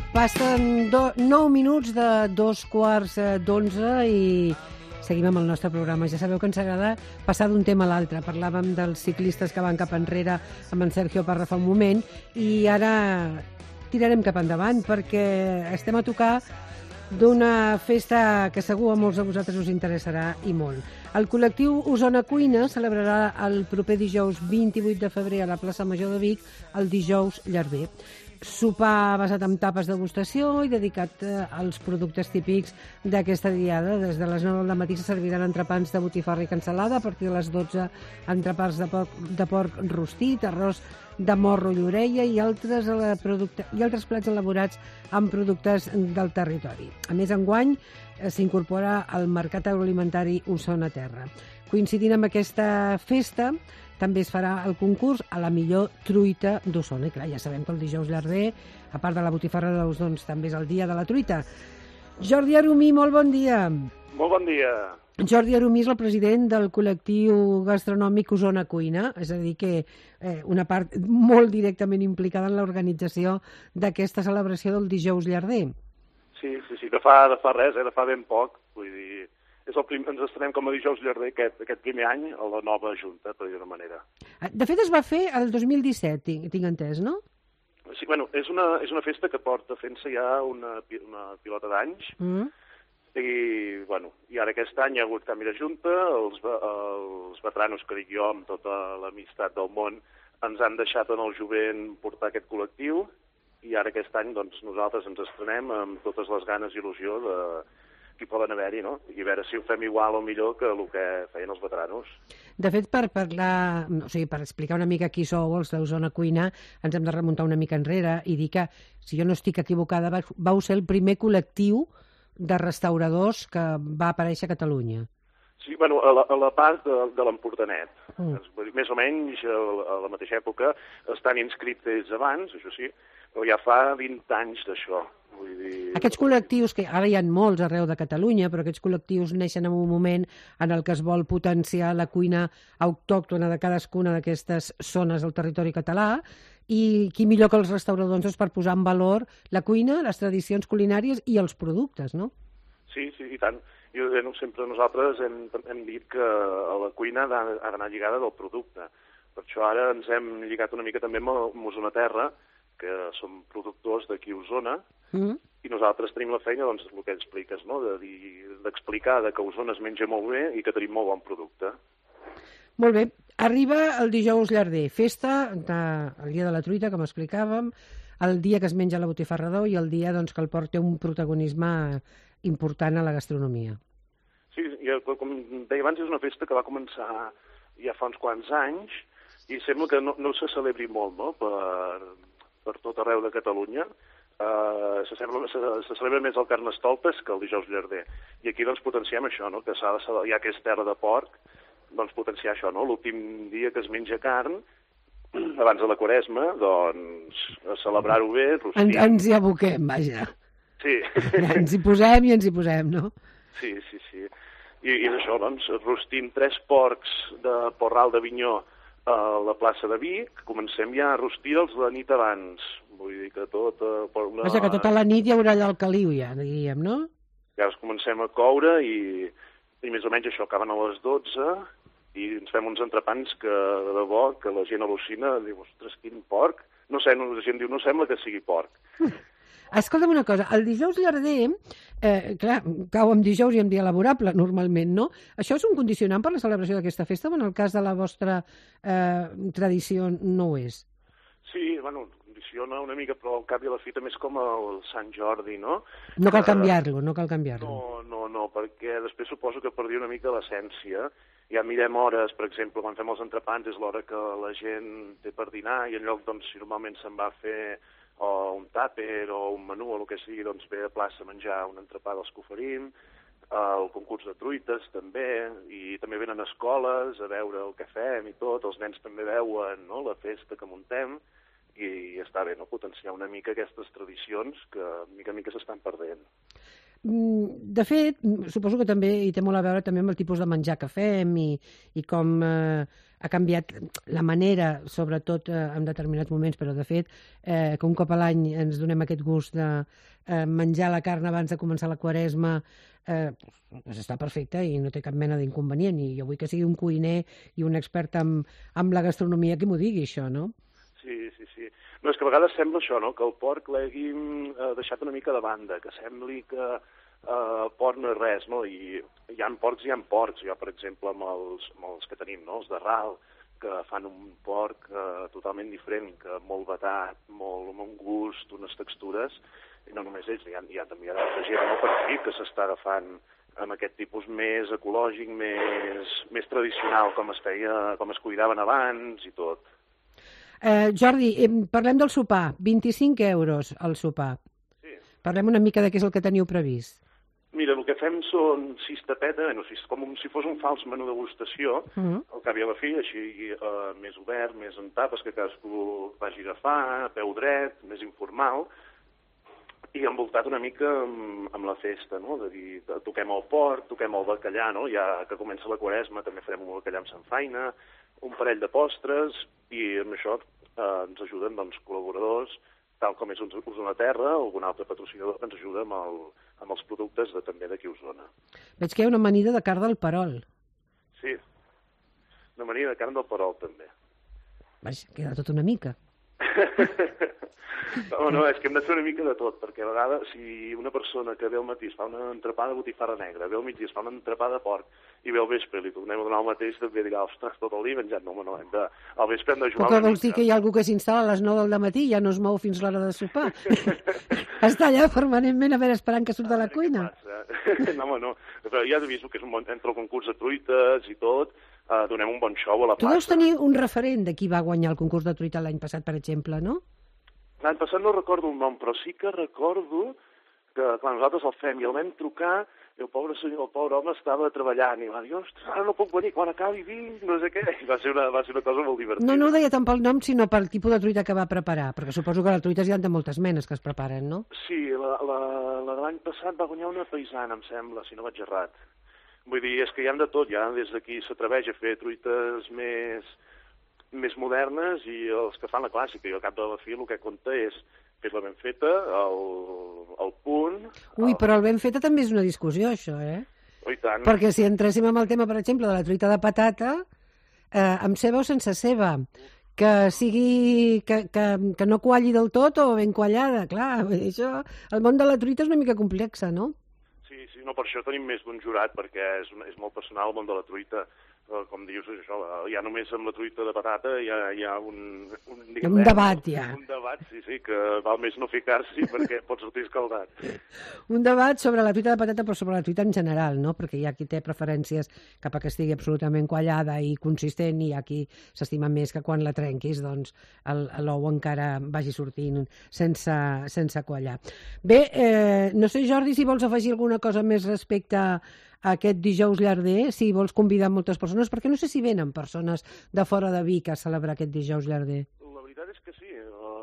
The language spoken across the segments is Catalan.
Passen 9 minuts de 2:15 i seguim amb el nostre programa. Ja sabeu que ens agrada passar d'un tema a l'altre. Parlàvem dels ciclistes que van cap enrere amb en Sergio Parra fa un moment i ara tirarem cap endavant perquè estem a tocar d'una festa que segur a molts de vosaltres us interessarà i molt. El col·lectiu Osona Cuina celebrarà el proper dijous 28 de febrer a la plaça Major de Vic el dijous llarder. Sopar basat en tapes degustació i dedicat als productes típics d'aquesta diada. Des de les 9 del matí se serviran entrepans de botifarra i cansalada, a partir de les 12 entrepans de porc rostit, arròs de morro i orella i altres plats elaborats amb productes del territori. A més, enguany s'incorpora al Mercat Agroalimentari Osona Terra. Coincidint amb aquesta festa, també es farà el concurs a la millor truita d'Osona. I clar, ja sabem que el dijous llarder, a part de la botifarra d'ous, doncs també és el dia de la truita. Jordi Arumí, molt bon dia. Molt bon dia. Jordi Arumí és el president del col·lectiu gastronòmic Osona Cuina, és a dir que una part molt directament implicada en l'organització d'aquesta celebració del dijous llarder. Sí, de fa res, de fa ben poc. Vull dir, ens estrenem com a dijous llarder aquest primer any a la nova junta, per dir-ho manera. De fet, es va fer el 2017, tinc entès, no? Sí, bueno, és una festa que porta fent-se ja una pilota d'anys. I ara aquest any hi ha hagut canvi de junta, els veteranos que dic jo, amb tota l'amistat del món, ens han deixat en el jovent portar aquest col·lectiu, i ara aquest any doncs, nosaltres ens estrenem amb totes les ganes i il·lusió que hi poden haver-hi, no? I a veure si ho fem igual o millor que el que feien els veteranos. De fet, per explicar una mica qui sou, els d'Osona Cuina, ens hem de remuntar una mica enrere i dir que, si jo no estic equivocada, vau ser el primer col·lectiu de restauradors que va aparèixer a Catalunya. Sí, bueno, a la part de l'Empordanet. Més o menys a la mateixa època estan inscrits ells abans, això sí, però ja fa 20 anys d'això. Vull dir... Aquests col·lectius, que ara hi ha molts arreu de Catalunya, però aquests col·lectius neixen en un moment en el que es vol potenciar la cuina autòctona de cadascuna d'aquestes zones del territori català, i qui millor que els restauradors per posar en valor la cuina, les tradicions culinàries i els productes, no? Sí, i tant. Sempre nosaltres hem dit que la cuina ha d'anar lligada del producte. Per això ara ens hem lligat una mica també amb Osona Terra, que som productors d'aquí a Osona, i nosaltres tenim la feina, doncs, el que expliques, no? D'explicar que a Osona es menja molt bé i que tenim molt bon producte. Molt bé. Arriba el dijous llarder, festa, el dia de la truita, com explicàvem, el dia que es menja la botifarra d'ou i el dia doncs, que el porc té un protagonisme important a la gastronomia. Sí, com deia abans, és una festa que va començar ja fa uns quants anys i sembla que no se celebri molt, no?, per tot arreu de Catalunya. Se celebra més el Carnestoltes que el dijous llarder. I aquí doncs potenciem això, no?, que ja que és terra de porc, doncs potenciar això, no?, l'últim dia que es menja carn, abans de la Quaresma, doncs a celebrar-ho bé, rostim. Ens hi aboquem, vaja. Sí. Ens hi posem, no? Sí. I és això, doncs, rostim 3 porcs de Porral d'Avinyó a la plaça de Vic, comencem ja a rostir-los la nit abans. Vull dir que que tota la nit hi haurà allà el caliu, ja, diríem, no? Ja els comencem a coure i més o menys això, acaben a les 12 i ens fem uns entrepans que, de debò, que la gent al·lucina, diu, ostres, quin porc. No sé, la gent diu, no sembla que sigui porc. Escolta'm una cosa, el dijous llarder, clar, cau en dijous i en dia laborable, normalment, no? Això és un condicionant per la celebració d'aquesta festa o en el cas de la vostra tradició no ho és? Sí, bueno, condiciona una mica, però al cap i a la fi també és com el Sant Jordi, no? No cal canviar-lo. No, perquè després suposo que perdia una mica l'essència. Ja mirem hores, per exemple, quan fem els entrepans és l'hora que la gent té per dinar i en lloc, doncs, si normalment se'n va a fer un tàper o un menú o el que sigui, doncs ve a plaça a menjar un entrepà dels que oferim, el concurs de truites també, i també venen escoles a veure el que fem i tot, els nens també veuen, no?, la festa que muntem, i està bé, no?, potenciar una mica aquestes tradicions que mica en mica s'estan perdent. De fet, suposo que també hi té molt a veure també amb el tipus de menjar que fem i com ha canviat la manera, sobretot en determinats moments, però de fet, que un cop a l'any ens donem aquest gust de menjar la carn abans de començar la Quaresma, doncs està perfecte i no té cap mena d'inconvenient. I jo vull que sigui un cuiner i un expert en la gastronomia que m'ho digui, això, no? Sí. No, és que a vegades sembla això, no?, que el porc l'hàgim deixat una mica de banda, que sembli que el porc no és res, no? I hi ha porcs. Jo, per exemple, amb els que tenim, no?, els de ral, que fan un porc totalment diferent, que molt batat, molt amb un gust, unes textures, i no només ells, hi ha també altra gent, no?, per aquí, que s'està agafant amb aquest tipus més ecològic, més tradicional, com es cuidaven abans i tot. Jordi, parlem del sopar. 25 euros al sopar. Sí. Parlem una mica de què és el que teniu previst. Mira, el que fem són 6 tapetes, com si fos un fals menú de degustació, al cap i a la fi, així més obert, més en tapes, que cadascú vagi a agafar, a peu dret, més informal, i envoltat una mica amb la festa, no? De dir, toquem el porc, toquem el bacallà, no? Ja que comença la Quaresma també farem un bacallà amb samfaina, un parell de postres, i amb això ens ajuden col·laboradors, tal com és Osona Terra, o algun altre patrocinador que ens ajuda amb els productes també d'aquí a Osona. Veig que hi ha una amanida de carn del Perol. Sí, una amanida de carn del Perol també. Vaja, queda tot una mica. No, és que hem de fer una mica de tot, perquè a vegades si una persona que ve al matí es fa una entrepada de botifarra negra, ve al migdia es fa una entrepada de porc, i ve al vespre li tornem a donar el mateix, també dirà, ostres, tot el dia menjant. No, al vespre hem de jugar una mica. Vols dir que hi ha algú que s'instal·la a les 9 del matí i ja no es mou fins l'hora de sopar? Està allà permanentment a veure esperant que surt de la cuina? No, però ja has vist que és entre el concurs de truites i tot, donem un bon show a la plaça. Tu deus tenir un referent de qui va guanyar el concurs de truita l'any passat, per exemple, no? L'any passat no recordo el nom, però sí que recordo que quan nosaltres el fem i el vam trucar, i el pobre home estava treballant i va dir, ostres, ara no puc venir, quan acabi vinc, no sé què. I va ser una cosa molt divertida. No ho deia tant pel nom, sinó pel tipus de truita que va preparar, perquè suposo que les truites hi ha de moltes menes que es preparen, no? Sí, la de l'any passat va guanyar una paisana, em sembla, si no vaig errat. Vull dir, és que hi ha de tot, ja des d'aquí s'atreveix a fer truites més modernes i els que fan la clàssica, i al cap de la fi el que compta és fer-la ben feta, el punt... Ui, però el ben feta també és una discussió, això, Oh, i tant. Perquè si entréssim amb el tema, per exemple, de la truita de patata, amb ceba o sense ceba, que sigui... que no qualli del tot o ben quallada, clar, això... El món de la truita és una mica complexa, no? Sí, no, per això tenim més d'un jurat, perquè és molt personal el món de la truita. Com dius, això, ja només amb la truita de patata hi ha un debat, ja. Un debat, sí, que val més no ficar-s'hi perquè pot sortir escaldat. Un debat sobre la truita de patata, però sobre la truita en general, no? Perquè hi ha qui té preferències cap a que estigui absolutament quallada i consistent, i hi ha qui s'estima més que quan la trenquis, doncs, l'ou encara vagi sortint sense quallar. Bé, no sé, Jordi, si vols afegir alguna cosa més respecte a aquest dijous llarder, si vols convidar moltes persones, perquè no sé si venen persones de fora de Vic a celebrar aquest dijous llarder. La veritat és que sí,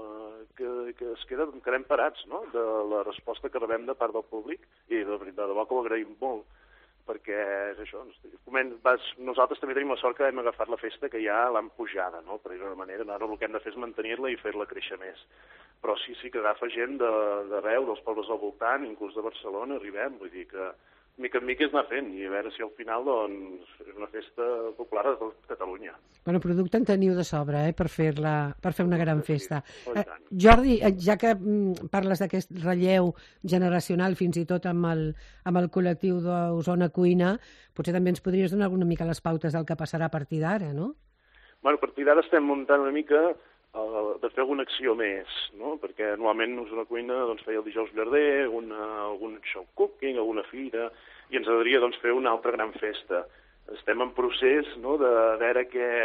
que quedem parats, no?, de la resposta que rebem de part del públic, i de debò que ho agraïm molt, perquè és això, nosaltres també tenim la sort que hem agafat la festa que ja l'han pujada, no?, per dir-ho d'una manera, ara el que hem de fer és mantenir-la i fer-la créixer més. Però sí que agafa gent d'arreu, dels pobles al voltant, inclús de Barcelona, arribem, vull dir que mica en mica és anar fent, i a veure si al final doncs, és una festa popular de tot Catalunya. Bueno, producte en teniu de sobre, per fer una gran festa. Jordi, ja que parles d'aquest relleu generacional, fins i tot amb el col·lectiu d'Osona Cuina, potser també ens podries donar una mica les pautes del que passarà a partir d'ara, no? Bueno, a partir d'ara estem muntant una mica de fer alguna acció més, no? Perquè normalment Osona Cuina feia el dijous llarder, algun show cooking, alguna fira, i ens agradaria fer una altra gran festa. Estem en procés, no?, de veure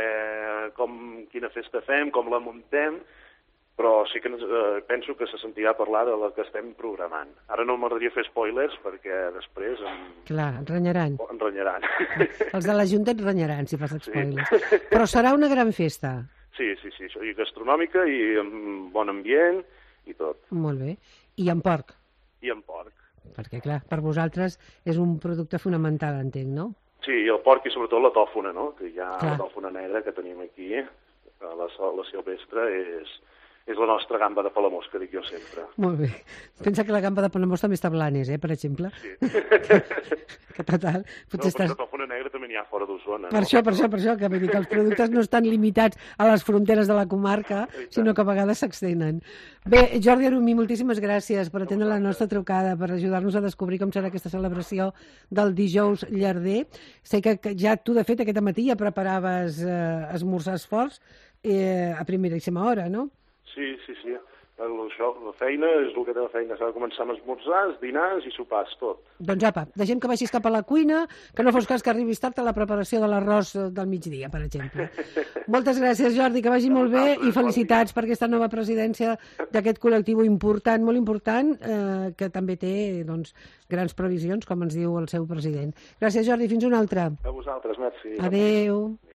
quina festa fem, com la muntem, però sí que penso que se sentirà parlar de la que estem programant. Ara no m'agradaria fer spoilers perquè després... Clar, ens renyaran. Ens renyaran. Els de la Junta ens renyaran si fas spoilers. Sí. Però serà una gran festa. Sí, i gastronòmica i amb bon ambient i tot. Molt bé. I amb porc. I amb porc. Perquè, clar, per vosaltres és un producte fonamental, entenc, no? Sí, i el porc i sobretot la tòfona, no? Que hi ha Clar. la tòfona negra que tenim aquí, la silvestre, és la nostra gamba de Palamós, que dic jo sempre. Molt bé. Pensa que la gamba de Palamós també està a Blanes, per exemple. Sí. Que total. Potser Però la tòfona negra també n'hi ha fora d'Osona. Per això, que vull dir que els productes no estan limitats a les fronteres de la comarca, sinó que a vegades s'extenen. Bé, Jordi Arumí, moltíssimes gràcies per atendre la nostra trucada, per ajudar-nos a descobrir com serà aquesta celebració del dijous llarder. Sé que ja tu, de fet, aquest matí ja preparaves esmorzars forts a primeríssima hora, no? Sí. Això, la feina és el que té la feina. S'ha de començar amb esmorzars, dinars i sopars, tot. Doncs apa, deixem que vagis cap a la cuina, que no fos cas que arribis tard a la preparació de l'arròs del migdia, per exemple. Moltes gràcies, Jordi, que vagi molt bé i felicitats per aquesta nova presidència d'aquest col·lectiu important, molt important, que també té doncs, grans previsions, com ens diu el seu president. Gràcies, Jordi, fins una altra. A vosaltres, merci. Adéu.